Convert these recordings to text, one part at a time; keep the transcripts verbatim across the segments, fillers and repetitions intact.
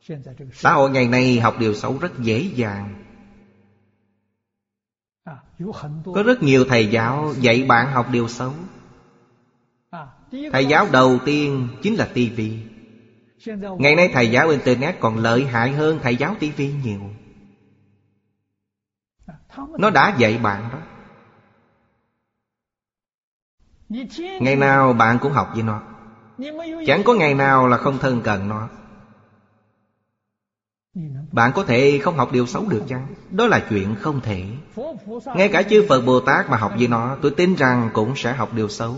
Xã hội ngày nay học điều xấu rất dễ dàng. Có rất nhiều thầy giáo dạy bạn học điều xấu. Thầy giáo đầu tiên chính là tivi. Ngày nay thầy giáo Internet còn lợi hại hơn thầy giáo tivi nhiều. Nó đã dạy bạn đó. Ngày nào bạn cũng học với nó. Chẳng có ngày nào là không thân cận nó. Bạn có thể không học điều xấu được chăng? Đó là chuyện không thể. Ngay cả chư Phật Bồ Tát mà học với nó, tôi tin rằng cũng sẽ học điều xấu.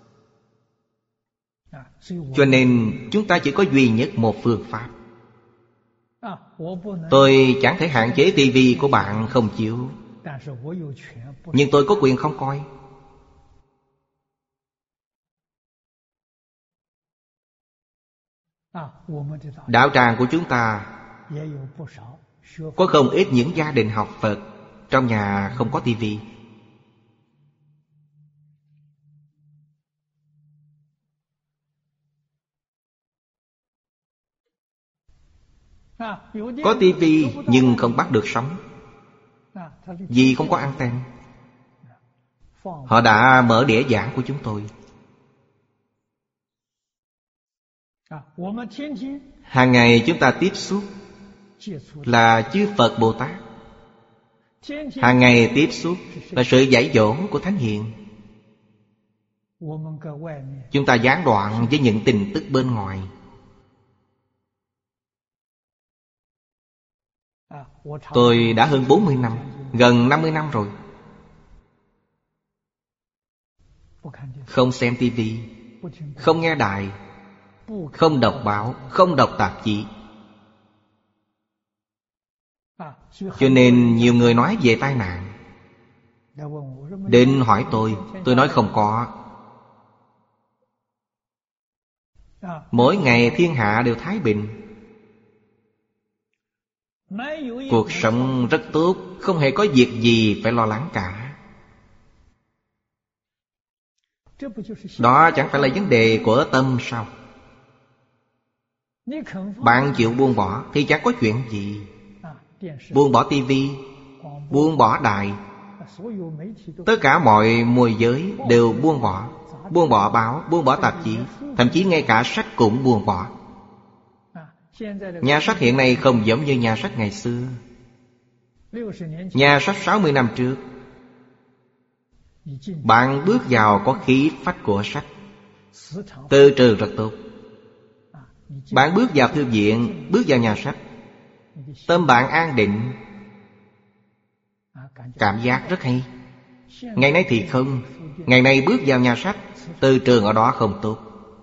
Cho nên chúng ta chỉ có duy nhất một phương pháp. Tôi chẳng thể hạn chế tivi của bạn không chiếu, nhưng tôi có quyền không coi. Đạo tràng của chúng ta có không ít những gia đình học Phật trong nhà không có tivi. Có tivi nhưng không bắt được sóng, vì không có anten. Họ đã mở đĩa giảng của chúng tôi. Hàng ngày chúng ta tiếp xúc là chư Phật Bồ Tát. Hàng ngày tiếp xúc là sự dạy dỗ của Thánh Hiền. Chúng ta gián đoạn với những tin tức bên ngoài. Tôi đã hơn bốn mươi năm, gần năm mươi năm rồi, không xem tivi, không nghe đài, không đọc báo, không đọc tạp chí. Cho nên nhiều người nói về tai nạn, đến hỏi tôi, tôi nói không có. Mỗi ngày thiên hạ đều thái bình, cuộc sống rất tốt, không hề có việc gì phải lo lắng cả. Đó chẳng phải là vấn đề của tâm sao? Bạn chịu buông bỏ thì chẳng có chuyện gì. Buông bỏ tivi, buông bỏ đài, tất cả mọi môi giới đều buông bỏ. Buông bỏ báo, buông bỏ tạp chí, thậm chí ngay cả sách cũng buông bỏ. Nhà sách hiện nay không giống như nhà sách ngày xưa. Nhà sách sáu mươi năm trước, bạn bước vào có khí phách của sách, từ trường rất tốt. Bạn bước vào thư viện, bước vào nhà sách, tâm bạn an định, cảm giác rất hay. Ngày nay thì không. Ngày nay bước vào nhà sách, từ trường ở đó không tốt.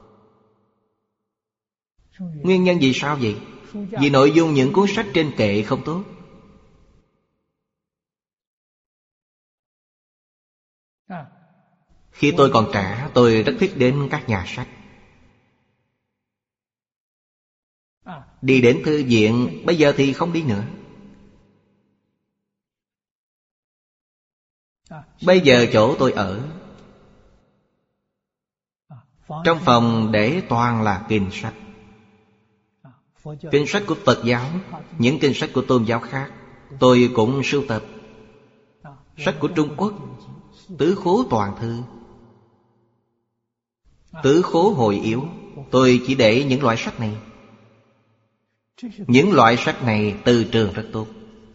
Nguyên nhân vì sao vậy? Vì nội dung những cuốn sách trên kệ không tốt. Khi tôi còn trẻ, tôi rất thích đến các nhà sách. Đi đến thư viện, bây giờ thì không đi nữa. Bây giờ chỗ tôi ở, trong phòng để toàn là kinh sách. Kinh sách của Phật giáo, những kinh sách của tôn giáo khác tôi cũng sưu tập. Sách của Trung Quốc, Tứ Khố Toàn Thư, Tứ Khố Hội Yếu, tôi chỉ để những loại sách này. Những loại sách này từ trường rất tốt.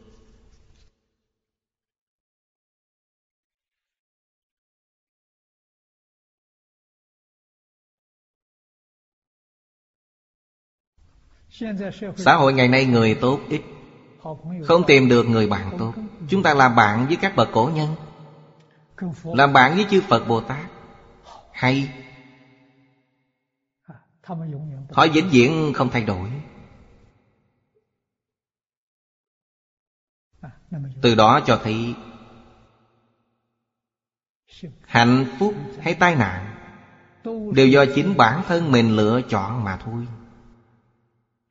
Xã hội ngày nay người tốt ít, không tìm được người bạn tốt. Chúng ta làm bạn với các bậc cổ nhân, làm bạn với chư Phật Bồ Tát, hay. Họ vĩnh viễn không thay đổi. Từ đó cho thấy hạnh phúc hay tai nạn đều do chính bản thân mình lựa chọn mà thôi.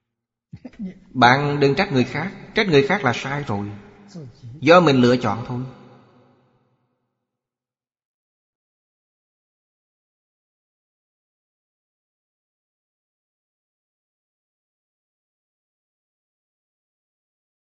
Bạn đừng trách người khác. Trách người khác là sai rồi. Do mình lựa chọn thôi.